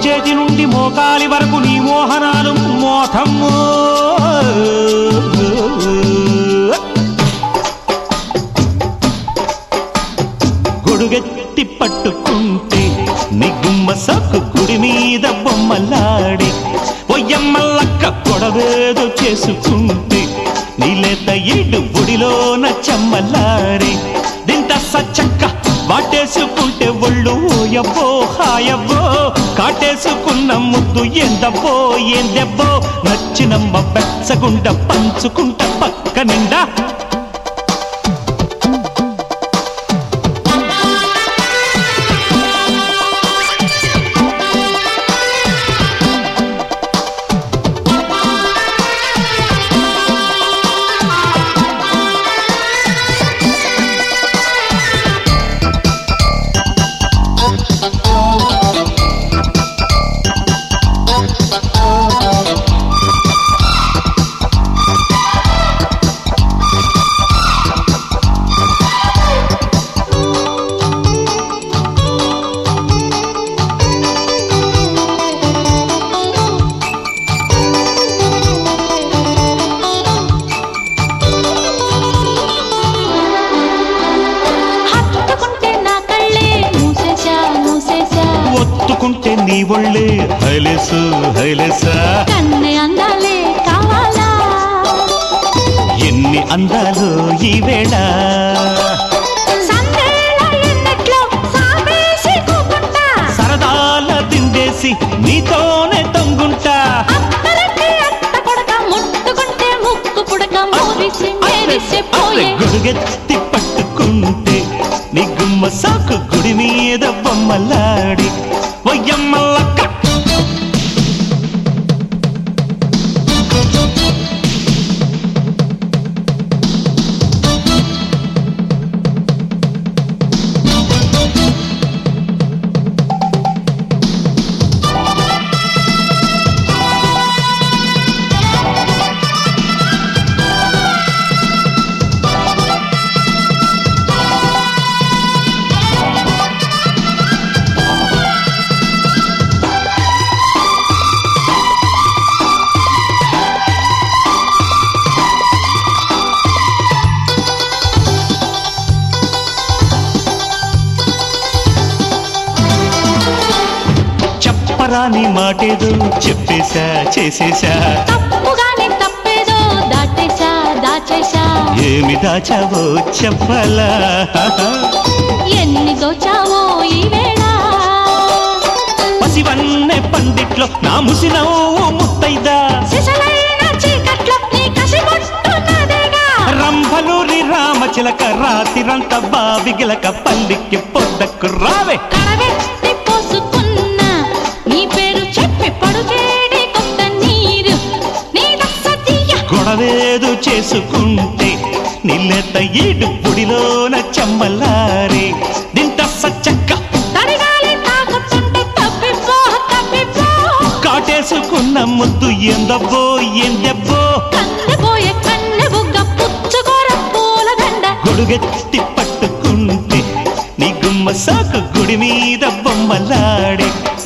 మోచేతి నుండి మోకాలి వరకు నీ మోహనాలు మోతమ్ము. గొడుగెత్తి పట్టుకుంటే నీ గుమ్మ సాకు గుడి మీద బొమ్మలాడి ఒయ్యమ్మలక్క గొడవేదో చేసుకుంటే నీలేత ఏడు గుడిలోన చెమ్మలాడి దింత సచ్చక్క వాటేసుకుంటే ఒళ్ళు ఓయబ్బో హాయబ్బో కాటేసుకున్న ముద్దు ఎందబ్బో ఏందెబ్బో నచ్చినమ్మ బెచ్చగుండ పంచుకుంట పక్క నిండా. ఒత్తుకుంటే నీ ఒళ్ళే హైలేసు హైలేసా కన్నె అందాలే కావాలా ఎన్ని అందాలు ఈ వేళ సరదాల తిండేసి నీతోనే తొంగుంటా. గుడుగెత్తి పట్టుకుంటే నీ గుమ్మ సాకు గుడి మీద బొమ్మలాడి ఒయ్యమ్మలక్క. రాని మాటేదో చెప్పేశా చేసేశా తప్పుగానే తప్పేదో దాటేశా దాచేశా ఏమి దాచావో చెప్పలా ఎన్ని దోచావో ఈ వేళ పసివన్నే పందిట్లో నా ముసినవ్వు ముత్తైదా సిసలైన చీకట్లో నీ కసిగొట్టున్నదేగా రంభలూరి రామచిలక రాతిరంత బావిగిలక పల్లికి పొద్దకు రావే కడవెట్టి పోసుకున్న నీ పేరు చెప్పి పడుచేడి కొత్త నీరు నీ దస్సతీయ గొడవేదు చేసుకుంటే నిల్లెత ఏడు పొడిలోన చెమ్మలారి దింత సచ్చక్క తడిగాలి తాకుతుంటే తప్పిపో తప్పిపో కాటేసుకున్న ముద్దు ఎందబ్బో ఎందెబ్బో కన్నెపోయే కన్నె బుగ్గ పుచ్చుకోర పూలదండ గొడుగెత్తి పట్టుకుంటే నీ గుమ్మ సాకు గుడి మీద బొమ్మలాడే